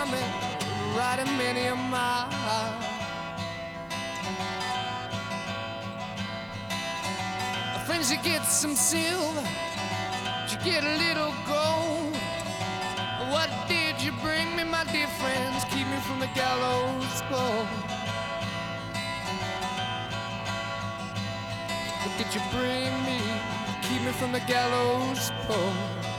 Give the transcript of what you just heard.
army, riding many a mile. Friends, you get some silver, you get a little gold. What did you bring me, my dear friends? Keep me from the gallows pole. What did you bring me? Keep me from the gallows pole.